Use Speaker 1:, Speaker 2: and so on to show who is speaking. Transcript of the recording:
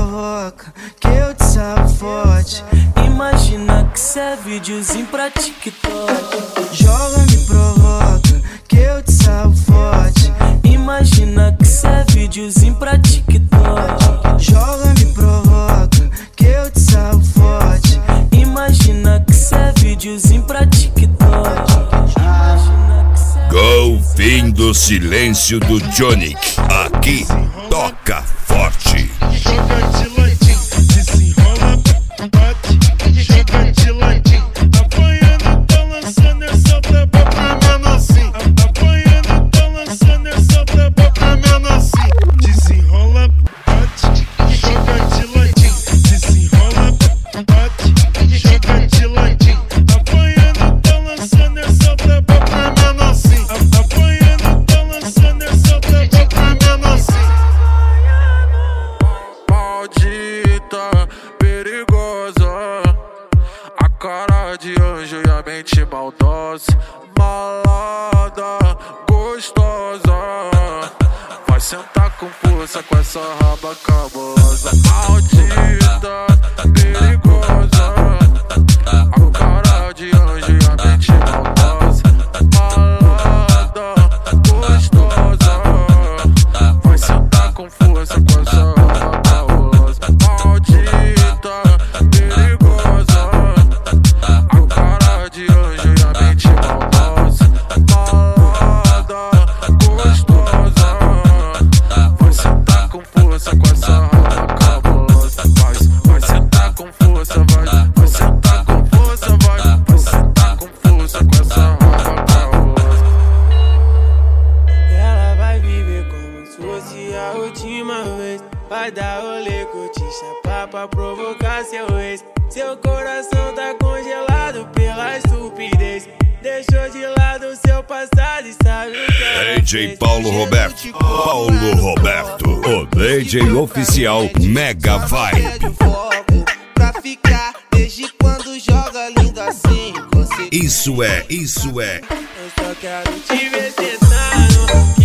Speaker 1: provoca, que eu te salvo forte. Imagina que cê é videozinho pra TikTok. Joga, me provoca, que eu te salvo forte. Imagina que cê é videozinho pra TikTok. Joga, me provoca, que eu te salvo forte. Imagina que cê é videozinho pra TikTok.
Speaker 2: Golfinho do silêncio do Johnny. Aqui toca forte.
Speaker 3: Joga de ladinho, desenrola, bate. Joga de ladinho, apanhando, tá lançando essa braba pra menorzinho. Apanhando, tá lançando essa braba pra menorzinho. Desenrola, bate. Joga de ladinho, desenrola, bate. Joga de ladinho, apanhando, tá lançando essa braba pra menorzinho. Apanhando, tá lançando essa braba pra menorzinho. Maldita, perigosa, a cara de anjo e a mente maldosa. Malada, gostosa, vai sentar com força com essa raba cabulosa. Maldita, perigosa, a cara de anjo e a mente maldosa. Malada, gostosa, vai sentar com força com essa raba cabulosa. Maldita, perigosa, a cara de anjo e a mente maldosa. Malada, gostosa, vai sentar com força com essa raba cabulosa. Vai sentar com força, vai sentar com força, vai sentar com força com essa raba cabulosa.
Speaker 4: Ela vai viver como se fosse a última vez. Vai dar rolê, curtir, chapar pra provocar seu ex. Seu coração tá congelado pela estupidez. Deixou de lado seu passado e sabe o que ela
Speaker 2: DJ
Speaker 4: fez.
Speaker 2: Paulo Roberto. Paulo Roberto, o DJ oficial Mega Vibe.
Speaker 1: Pra ficar desde quando joga lindo assim.
Speaker 2: Isso é.
Speaker 4: Eu só quero te ver tentando.